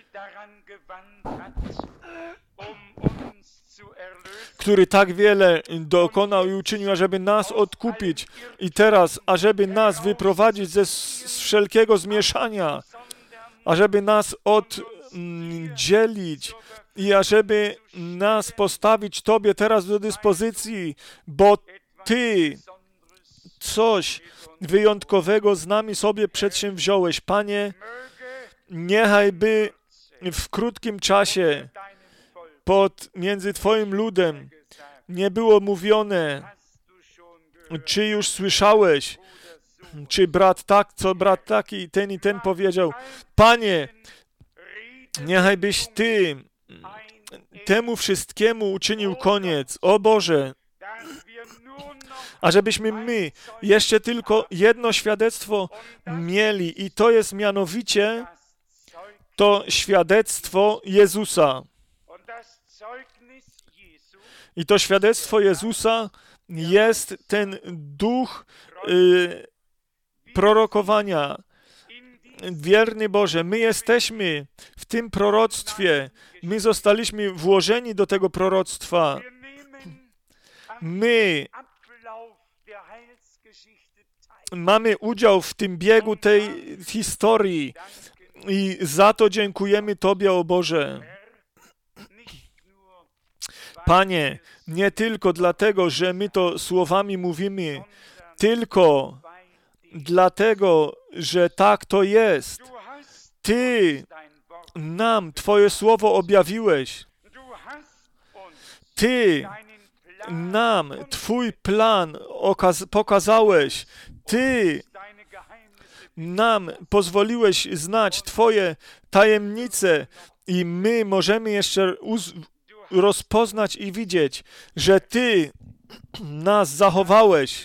Speaker 1: który tak wiele dokonał i uczynił, ażeby nas odkupić i teraz, ażeby nas wyprowadzić ze z wszelkiego zmieszania, ażeby nas oddzielić i ażeby nas postawić Tobie teraz do dyspozycji, bo Ty coś wyjątkowego z nami sobie przedsięwziąłeś. Panie, niechajby w krótkim czasie pod, między Twoim ludem nie było mówione, czy już słyszałeś, czy brat tak, co brat taki, ten i ten powiedział. Panie, niechajbyś Ty temu wszystkiemu uczynił koniec. O Boże, ażebyśmy my jeszcze tylko jedno świadectwo mieli i to jest mianowicie to świadectwo Jezusa. I to świadectwo Jezusa jest ten duch y, prorokowania, Wierny Boże, my jesteśmy w tym proroctwie. My zostaliśmy włożeni do tego proroctwa. My mamy udział w tym biegu tej historii i za to dziękujemy Tobie, o Boże. Panie, nie tylko dlatego, że my to słowami mówimy, tylko dlatego, że tak to jest. Ty nam Twoje słowo objawiłeś. Ty nam Twój plan pokazałeś. Ty nam pozwoliłeś znać Twoje tajemnice i my możemy jeszcze rozpoznać i widzieć, że Ty nas zachowałeś,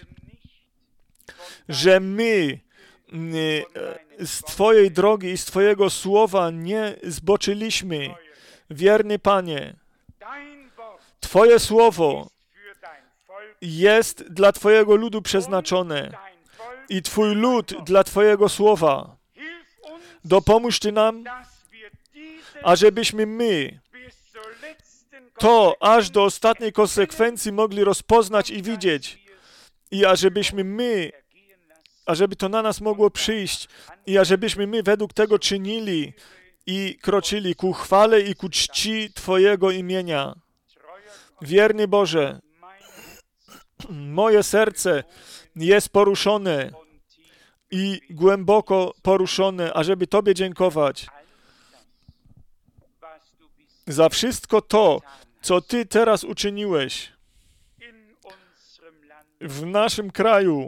Speaker 1: że my z Twojej drogi i z Twojego słowa nie zboczyliśmy. Wierny Panie, Twoje słowo jest dla Twojego ludu przeznaczone i Twój lud dla Twojego słowa. Dopomóż Ty nam, ażebyśmy my to aż do ostatniej konsekwencji mogli rozpoznać i widzieć i ażebyśmy my, ażeby to na nas mogło przyjść i ażebyśmy my według tego czynili i kroczyli ku chwale i ku czci Twojego imienia. Wierny Boże, moje serce jest poruszone i głęboko poruszone, ażeby Tobie dziękować za wszystko to, co Ty teraz uczyniłeś w naszym kraju,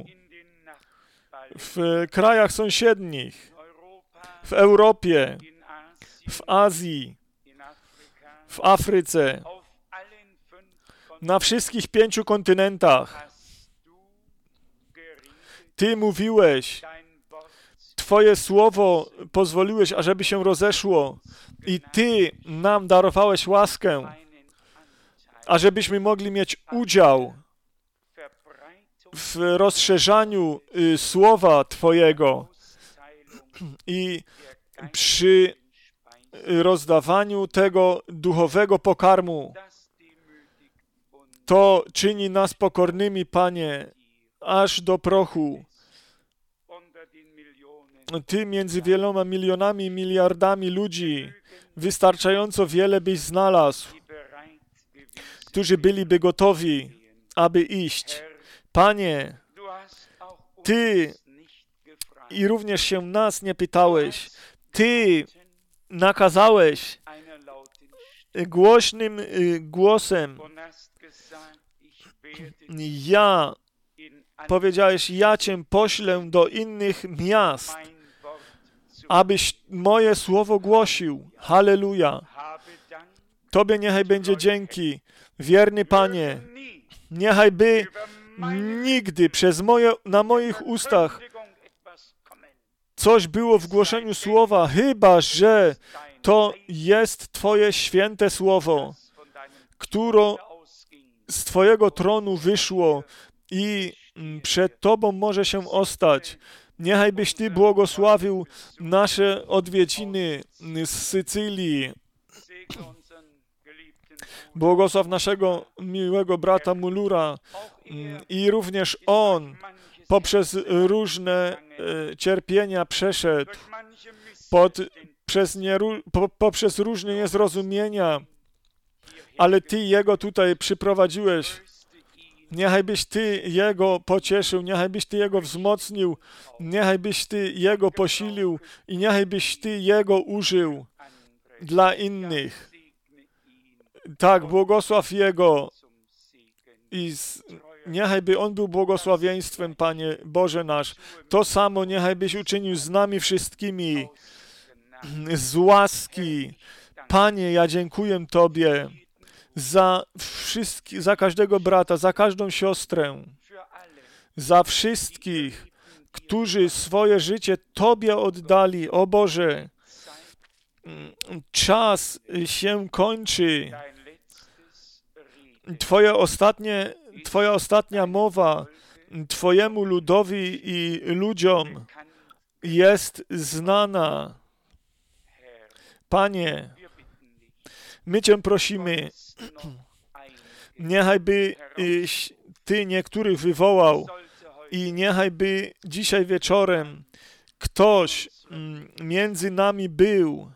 Speaker 1: w krajach sąsiednich, w Europie, w Azji, w Afryce, na wszystkich pięciu kontynentach. Ty mówiłeś, Twoje słowo pozwoliłeś, ażeby się rozeszło i Ty nam darowałeś łaskę, ażebyśmy mogli mieć udział w rozszerzaniu y, słowa Twojego i przy rozdawaniu tego duchowego pokarmu. To czyni nas pokornymi, Panie, aż do prochu. Ty między wieloma milionami i miliardami ludzi wystarczająco wiele byś znalazł, którzy byliby gotowi, aby iść. Panie, Ty i również się nas nie pytałeś. Ty nakazałeś głośnym głosem. Ja, powiedziałeś, ja Cię poślę do innych miast, abyś moje słowo głosił. Halleluja. Tobie niechaj będzie dzięki. Wierny Panie, niechaj by nigdy przez moje, na moich ustach coś było w głoszeniu słowa, chyba że to jest Twoje święte słowo, które z Twojego tronu wyszło i przed Tobą może się ostać. Niechaj byś Ty błogosławił nasze odwiedziny z Sycylii. Błogosław naszego miłego brata Mulura i również on poprzez różne e, cierpienia przeszedł, pod, przez nie, po, poprzez różne niezrozumienia, ale Ty Jego tutaj przyprowadziłeś. Niechaj byś Ty Jego pocieszył, niechaj byś Ty Jego wzmocnił, niechaj byś Ty Jego posilił i niechaj byś Ty Jego użył dla innych. Tak, błogosław Jego i z, niechaj by On był błogosławieństwem, Panie Boże nasz. To samo niechaj byś uczynił z nami wszystkimi z łaski. Panie, ja dziękuję Tobie za wszystkich, za każdego brata, za każdą siostrę, za wszystkich, którzy swoje życie Tobie oddali. O Boże, czas się kończy. Twoje ostatnie, Twoja ostatnia mowa Twojemu ludowi i ludziom jest znana. Panie, my Cię prosimy, niechaj byś Ty niektórych wywołał i niechaj by dzisiaj wieczorem ktoś między nami był.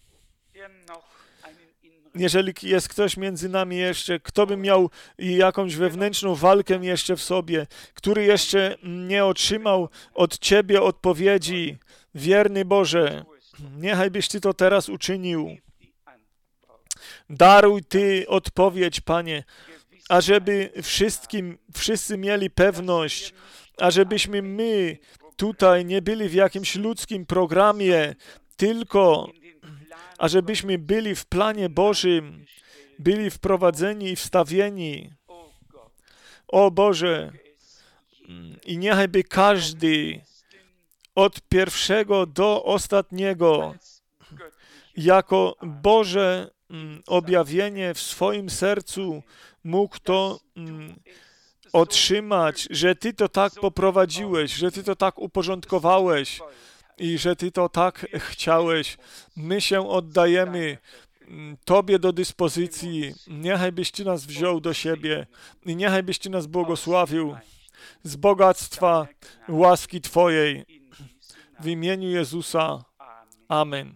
Speaker 1: Jeżeli jest ktoś między nami jeszcze, kto by miał jakąś wewnętrzną walkę jeszcze w sobie, który jeszcze nie otrzymał od Ciebie odpowiedzi, wierny Boże, niechaj byś Ty to teraz uczynił. Daruj Ty odpowiedź, Panie, ażeby wszystkim, wszyscy mieli pewność, ażebyśmy my tutaj nie byli w jakimś ludzkim programie, tylko ażebyśmy byli w planie Bożym, byli wprowadzeni i wstawieni. O Boże, i niechaj by każdy od pierwszego do ostatniego jako Boże objawienie w swoim sercu mógł to otrzymać, że Ty to tak poprowadziłeś, że Ty to tak uporządkowałeś i że Ty to tak chciałeś. My się oddajemy Tobie do dyspozycji. Niechaj byś Ty nas wziął do siebie i niechaj byś Ty nas błogosławił z bogactwa łaski Twojej. W imieniu Jezusa. Amen.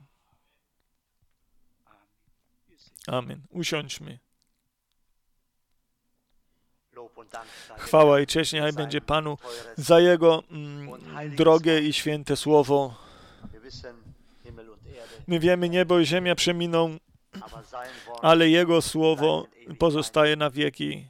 Speaker 1: Amen. Usiądźmy. Chwała i cześć niechaj będzie Panu za Jego mm, drogie i święte słowo. My wiemy, niebo i ziemia przeminą, ale Jego słowo pozostaje na wieki.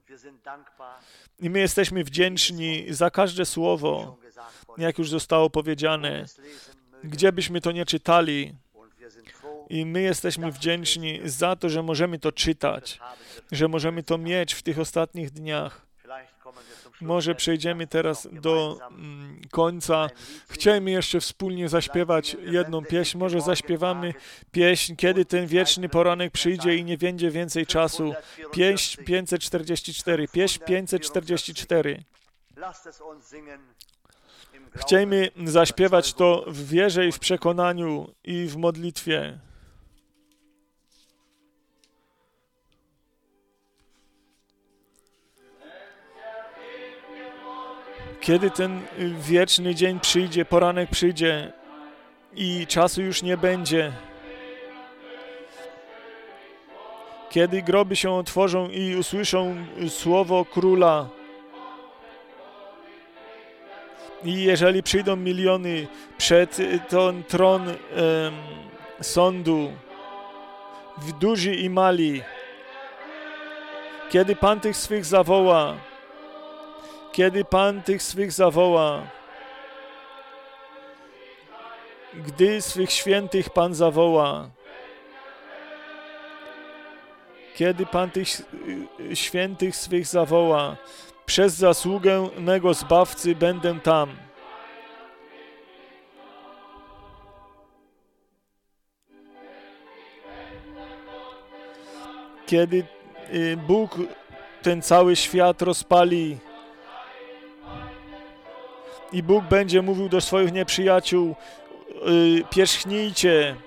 Speaker 1: I my jesteśmy wdzięczni za każde słowo, jak już zostało powiedziane, gdzie byśmy to nie czytali. I my jesteśmy wdzięczni za to, że możemy to czytać, że możemy to mieć w tych ostatnich dniach. Może przejdziemy teraz do mm, końca. Chcielibyśmy jeszcze wspólnie zaśpiewać jedną pieśń. Może zaśpiewamy pieśń, kiedy ten wieczny poranek przyjdzie i nie będzie więcej czasu. Pieśń pięćset czterdzieści cztery. Pieśń pięćset czterdzieści cztery. Chcielibyśmy zaśpiewać to w wierze i w przekonaniu i w modlitwie. Kiedy ten wieczny dzień przyjdzie, poranek przyjdzie i czasu już nie będzie, kiedy groby się otworzą i usłyszą słowo Króla, i jeżeli przyjdą miliony przed ten tron um, sądu, duży i mali, kiedy Pan tych swych zawoła, kiedy Pan tych swych zawoła, gdy swych świętych Pan zawoła, kiedy Pan tych świętych swych zawoła, przez zasługę mego Zbawcy będę tam. Kiedy Bóg ten cały świat rozpali i Bóg będzie mówił do swoich nieprzyjaciół, pierzchnijcie.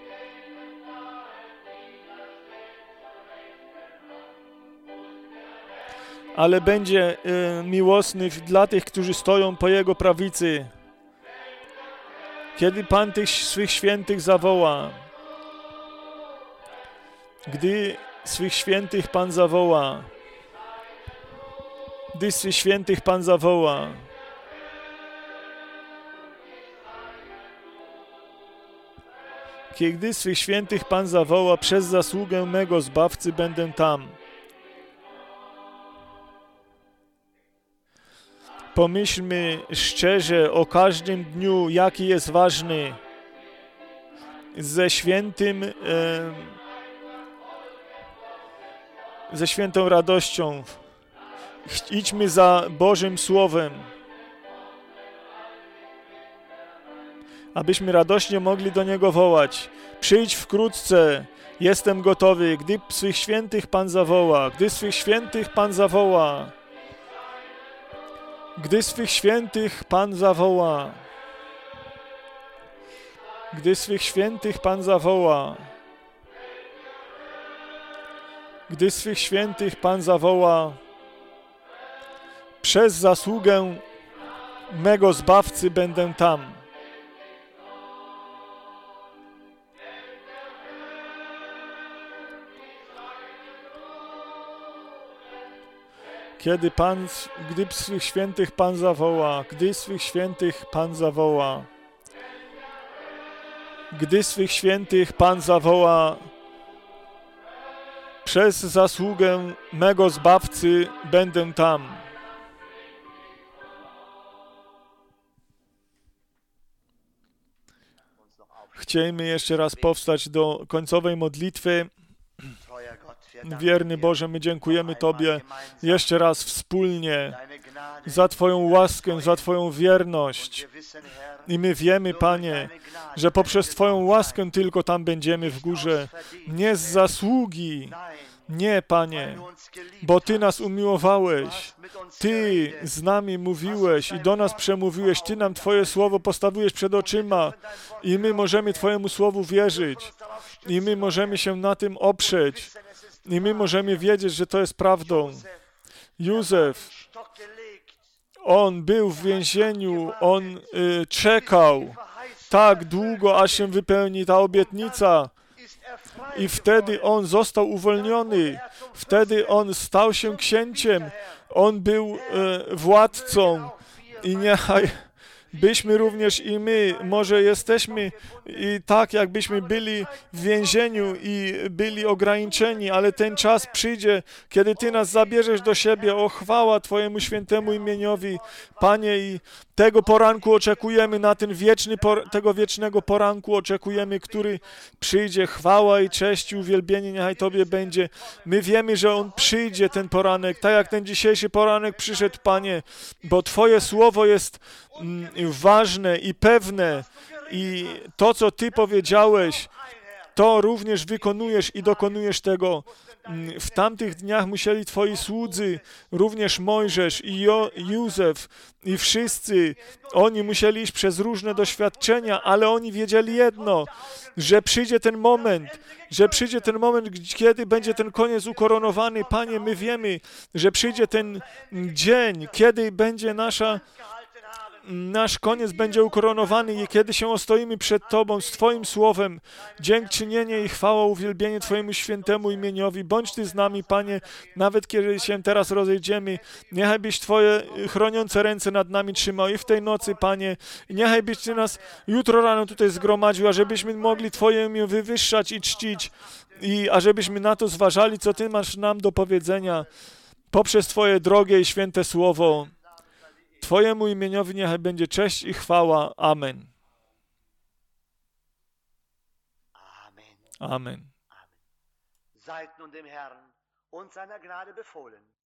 Speaker 1: Ale będzie y, miłosny dla tych, którzy stoją po Jego prawicy. Kiedy Pan tych swych świętych zawoła, gdy swych świętych Pan zawoła, gdy swych świętych Pan zawoła, kiedy swych świętych Pan zawoła, przez zasługę mego Zbawcy będę tam. Pomyślmy szczerze o każdym dniu, jaki jest ważny, ze świętym, e, ze świętą radością. Idźmy za Bożym Słowem, abyśmy radośnie mogli do Niego wołać. Przyjdź wkrótce, jestem gotowy, gdy swych świętych Pan zawoła, gdy swych świętych Pan zawoła. Gdy swych świętych Pan zawoła. Gdy swych świętych Pan zawoła, gdy swych świętych Pan zawoła, przez zasługę mego Zbawcy będę tam. Kiedy Pan, gdy swych świętych Pan zawoła, gdy swych świętych Pan zawoła, gdy swych świętych Pan zawoła, przez zasługę mego Zbawcy będę tam. Chcielibyśmy jeszcze raz powstać do końcowej modlitwy. Wierny Boże, my dziękujemy Tobie jeszcze raz wspólnie za Twoją łaskę, za Twoją wierność. I my wiemy, Panie, że poprzez Twoją łaskę tylko tam będziemy w górze. Nie z zasługi. Nie, Panie, bo Ty nas umiłowałeś. Ty z nami mówiłeś i do nas przemówiłeś. Ty nam Twoje słowo postawiłeś przed oczyma i my możemy Twojemu słowu wierzyć. I my możemy się na tym oprzeć. I my możemy wiedzieć, że to jest prawdą. Józef, on był w więzieniu, on y, czekał tak długo, aż się wypełni ta obietnica. I wtedy on został uwolniony. Wtedy on stał się księciem. On był e, władcą. I niechaj byśmy również i my, może jesteśmy i tak, jakbyśmy byli w więzieniu i byli ograniczeni, ale ten czas przyjdzie, kiedy Ty nas zabierzesz do siebie. O, chwała Twojemu świętemu imieniowi, Panie, i tego poranku oczekujemy, na ten wieczny, tego wiecznego poranku oczekujemy, który przyjdzie. Chwała i cześć i uwielbienie niechaj Tobie będzie. My wiemy, że On przyjdzie, ten poranek, tak jak ten dzisiejszy poranek przyszedł, Panie, bo Twoje słowo jest mm, ważne i pewne i to, co Ty powiedziałeś, to również wykonujesz i dokonujesz tego. W tamtych dniach musieli Twoi słudzy, również Mojżesz i jo, Józef i wszyscy, oni musieli iść przez różne doświadczenia, ale oni wiedzieli jedno, że przyjdzie ten moment, że przyjdzie ten moment, kiedy będzie ten koniec ukoronowany. Panie, my wiemy, że przyjdzie ten dzień, kiedy będzie nasza Nasz koniec będzie ukoronowany i kiedy się ostoimy przed Tobą z Twoim słowem, dziękczynienie i chwała, uwielbienie Twojemu świętemu imieniowi. Bądź Ty z nami, Panie, nawet kiedy się teraz rozejdziemy. Niechaj byś Twoje chroniące ręce nad nami trzymał i w tej nocy, Panie. Niechaj byś Ty nas jutro rano tutaj zgromadził, ażebyśmy mogli Twoje imię wywyższać i czcić i ażebyśmy na to zważali, co Ty masz nam do powiedzenia poprzez Twoje drogie i święte słowo. Twojemu imieniowi niechaj będzie cześć i chwała. Amen. Amen.